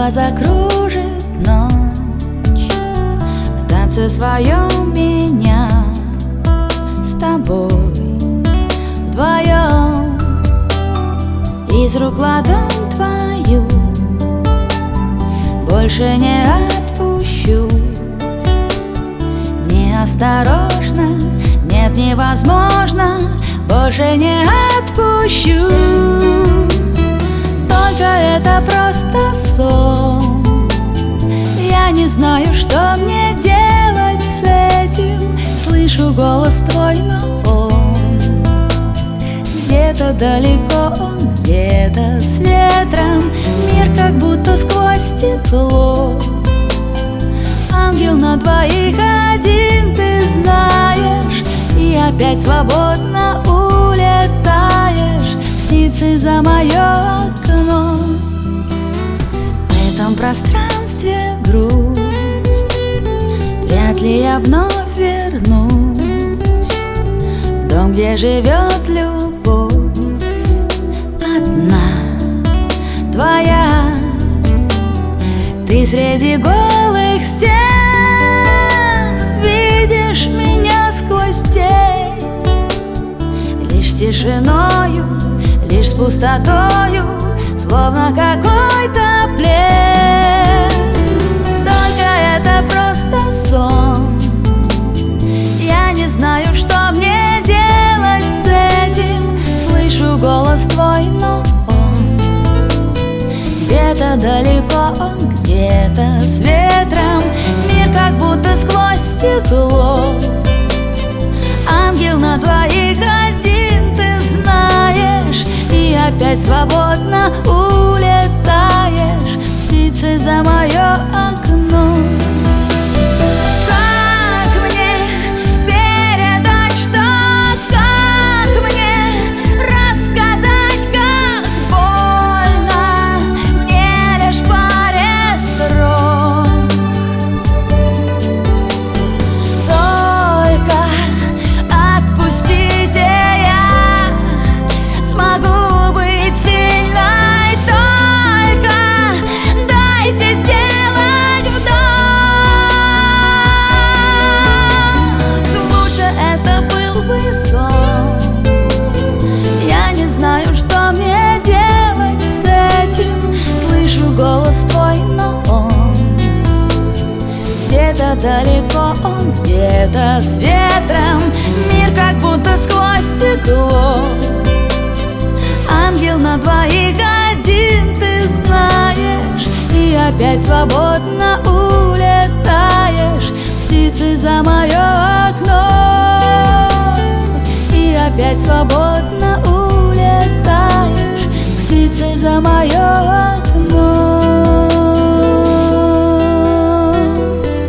снова закружит ночь в танце своем меня с тобой вдвоем. Из рук ладонь твою больше не отпущу. Неосторожно, нет, невозможно, больше не отпущу. Только это просто сон. Я не знаю, что мне делать с этим. Слышу голос твой, но он где-то далеко, он где-то с ветром. Мир как будто сквозь стекло. Ангел на двоих один, ты знаешь. И опять свободно улетаешь птицей за мое окно. В этом пространстве грусть, вряд ли я вновь вернусь в дом, где живет любовь одна твоя. Ты среди голых стен видишь меня сквозь тень. Лишь тишиною, лишь с пустотою, словно какой-то плен. Только это просто сон. Я не знаю, что мне делать с этим. Слышу голос твой, но он где-то далеко, он где-то с ветром. Мир как будто сквозь стекло. Ангел на двоих один, ты знаешь. И опять свободно улетаешь птицей за мое окно. Голос твой, но он где-то далеко, он где-то с ветром. Мир как будто сквозь стекло. Ангел на двоих один, ты знаешь. И опять свободно улетаешь птицей за мое окно. И опять свободно улетаешь птицей за мое